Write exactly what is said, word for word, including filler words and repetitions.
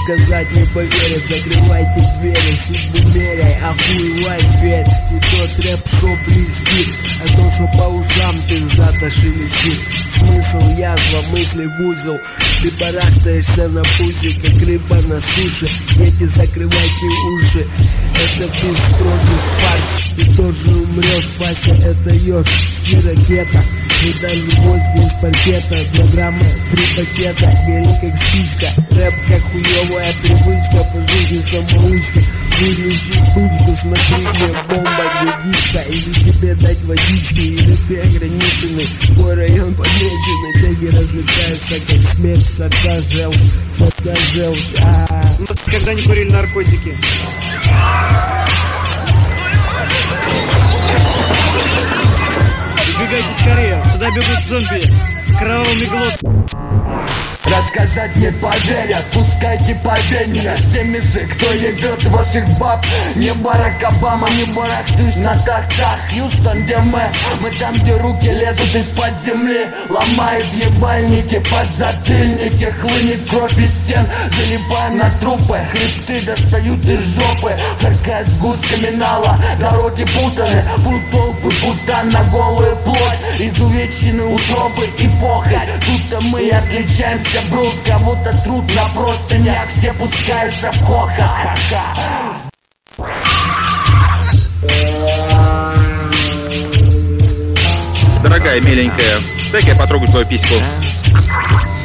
сказать не поверят. Закрывайте двери, судьбу меряй, охуевай зверь. Не тот рэп, шо блестит, а то, что по ушам пиздато шелестит. Смысл язва, мысли в узел. Ты барахтаешься на пузе, как рыба на суше. Дети, закрывайте уши, это бесстрогий фарш. Ты тоже умрешь, Вася, это ёж. Сли ракета, медаль в гвозди из паркета. Программа, три пакета, гори как спичка. Рэп как хуёвая привычка, по жизни самоучка. Вылези пушку, смотри, где бомба, где дичка. Или тебе дать водички, или ты ограниченный. Твой район помеченный, теги разлетаются как смерть. Сорта желчь, сорта желчь. А-а-а. Когда не курили наркотики? Убегайте скорее, сюда бегут зомби с кровавыми глотками. Рассказать не поверят, пускайте повенья с теми же, кто ебет ваших баб. Не Барак Обама, не барахтыш на тахтах. Хьюстон, где мы? Мы там, где руки лезут из-под земли. Ломают ебальники, подзатыльники. Хлынет кровь из стен, залипаем на трупы. Хребты достают из жопы, фыркает сгустками нала. Дороги путаны, пут толпы, путан на голую плоть. Изувечены утробы и похоть. Тут-то мы и отличаемся. Брут, кого-то труд на простынях, все пускаются в хохот, ха-ха. Дорогая, миленькая, дай-ка я потрогаю твою письку.